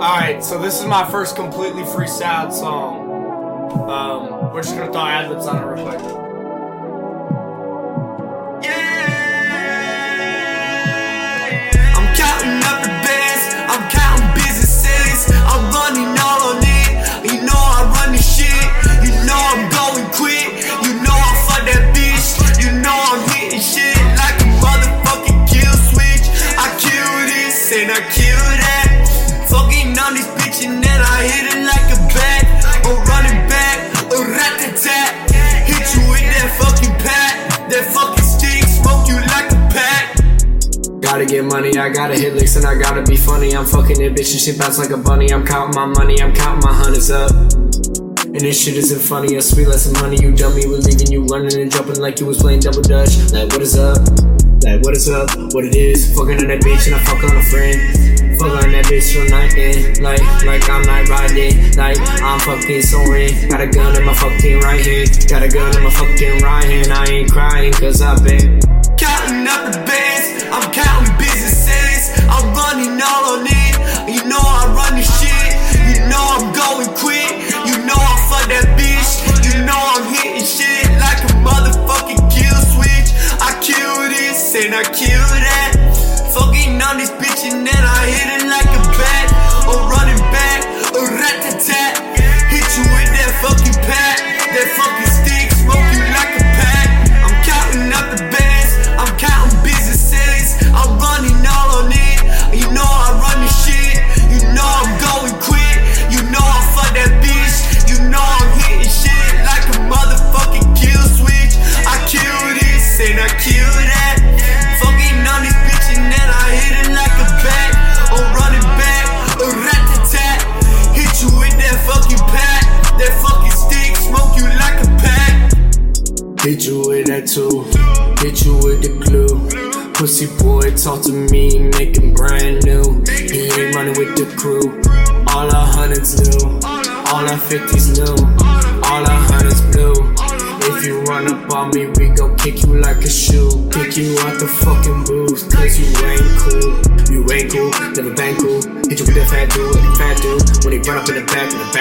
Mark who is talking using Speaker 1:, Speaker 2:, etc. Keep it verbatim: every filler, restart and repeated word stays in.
Speaker 1: Alright, so this is my first completely freestyle song. Um, we're just gonna throw ad-libs on it real quick.
Speaker 2: Yeah, I'm counting up the bands, I'm counting businesses, I'm running all on it. You know I run this shit, you know I'm going quick, you know I fuck that bitch, you know I'm hitting shit like a motherfucking kill switch. I kill this and I kill that. Fucking on this bitch and then I hit it like a bat. Or running back, or rat-a-tat. Hit you with that fucking pat. That fucking stick, smoke you like a pack.
Speaker 3: Gotta get money, I gotta hit licks and I gotta be funny. I'm fucking it, bitch, and shit bounce like a bunny. I'm counting my money, I'm counting my hundreds up. And this shit isn't funny, a sweet lesson money. You dummy, we're leaving you running and jumping like you was playing double dutch. Like what is up? Like what is up? What it is? Fucking on that bitch and I fuck on a friend. Fuck on that bitch all night in, like, like I'm night riding, like I'm fucking soaring. Got a gun in my fucking right hand, got a gun in my fucking right hand. I ain't crying cause I've been
Speaker 2: counting up the bands, I'm counting businesses, I'm running all on it. You know I run this shit, you know I'm going quick, you know I fuck that bitch, you know I'm hitting shit like a motherfucking kill switch. I kill this and I kill that. Fucking on this bitch and then I hit it like a bat. Or running back, or rat-a-tat. Hit you with that fucking pat. That fucking stick, smoke you like a pack. I'm counting up the bands, I'm counting businesses, I'm running all on it. You know I run this shit, you know I'm going quick, you know I fuck that bitch, you know I'm hitting shit like a motherfucking kill switch. I kill this and I kill that. Fucking on this bitch and then I hit it like a bat. Or running back, or rat-a-tat. Hit you with that fucking pack. That fucking stick, smoke you like a pack.
Speaker 3: hit you with that too, hit you with the glue. Pussy boy talk to me, make him brand new. He ain't running with the crew. All our hundreds new, all our fifties new, all our hundreds blue. If you run up on me, we gon' kick you like a shoe. Kick you out the fucking booth, cause you ain't cool. You ain't cool, never been cool. Hit you with that fat dude, fat dude. When he run up in the back, in the back.